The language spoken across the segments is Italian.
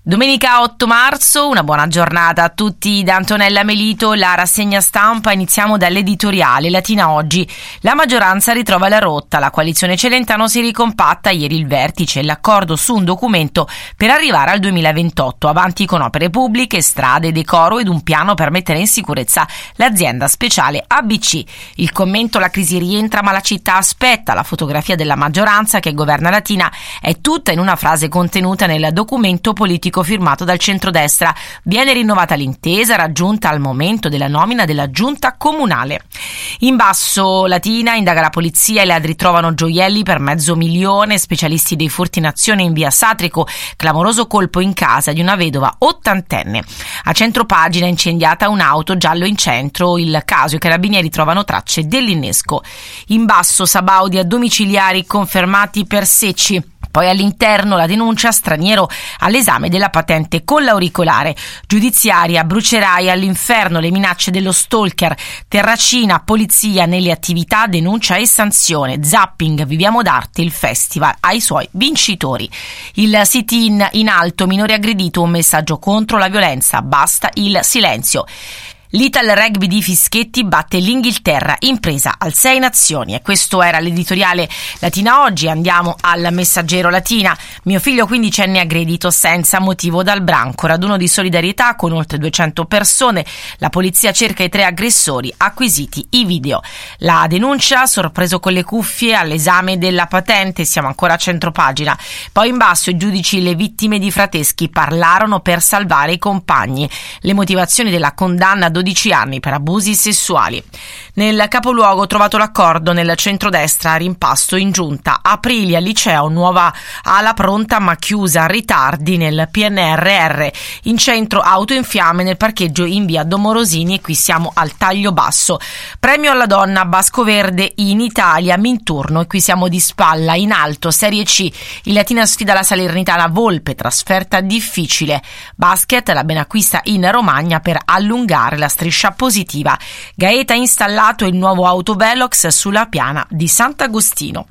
Domenica 8 marzo, una buona giornata a tutti da Antonella Melito, la rassegna stampa. Iniziamo dall'editoriale. Latina oggi. La maggioranza ritrova la rotta, la coalizione Celentano si ricompatta, ieri il vertice e l'accordo su un documento per arrivare al 2028, avanti con opere pubbliche, strade, decoro ed un piano per mettere in sicurezza l'azienda speciale ABC. Il commento: la crisi rientra ma la città aspetta. La fotografia della maggioranza che governa Latina è tutta in una frase contenuta nel documento politico firmato dal centrodestra. Viene rinnovata l'intesa raggiunta al momento della nomina della giunta comunale. In basso Latina, indaga la polizia, i ladri trovano gioielli per $500,000, specialisti dei furti in azione in via Satrico, clamoroso colpo in casa di una vedova ottantenne. A centropagina, incendiata un'auto, giallo in centro, il caso, i carabinieri trovano tracce dell'innesco. In basso Sabaudi, a domiciliari confermati per Secci. Poi all'interno la denuncia: straniero all'esame della patente con l'auricolare. Giudiziaria, brucerai all'inferno, le minacce dello stalker. Terracina, polizia nelle attività, denuncia e sanzione. Zapping, viviamo d'arte, il festival ai suoi vincitori. Il sit-in in alto, minore aggredito, un messaggio contro la violenza, basta il silenzio. L'Ital Rugby di Fischetti batte l'Inghilterra, impresa al 6 nazioni. E questo era l'editoriale Latina oggi. Andiamo al Messaggero Latina. Mio figlio quindicenne aggredito senza motivo dal branco. Raduno di solidarietà con oltre 200 persone. La polizia cerca i 3 aggressori, acquisiti i video. La denuncia: sorpreso con le cuffie all'esame della patente. Siamo ancora a centropagina. Poi in basso i giudici, le vittime di Frateschi parlarono per salvare i compagni. Le motivazioni della condanna: 12 anni per abusi sessuali. Nel capoluogo trovato l'accordo nel centrodestra, rimpasto in giunta. Aprilia, liceo, nuova ala pronta ma chiusa, ritardi nel PNRR. In centro auto in fiamme nel parcheggio in via Domorosini, e qui siamo al taglio basso. Premio alla donna Basco Verde in Italia, Minturno, e qui siamo di spalla. In alto Serie C, il Latina sfida la Salernitana, Volpe, trasferta difficile. Basket, la Benacquista in Romagna per allungare la striscia positiva. Gaeta installato il nuovo autovelox sulla piana di Sant'Agostino.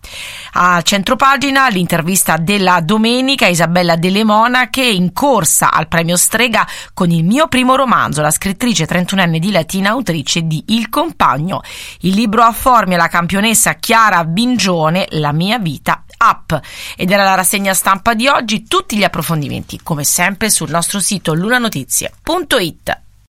A centropagina l'intervista della domenica, Isabella Delle Monache in corsa al premio Strega con il mio primo romanzo, la scrittrice 31enne di Latina, autrice di Il compagno. Il libro a Formia, la campionessa Chiara Bingione, La mia vita up. Ed era la rassegna stampa di oggi. Tutti gli approfondimenti come sempre sul nostro sito lunanotizie.it.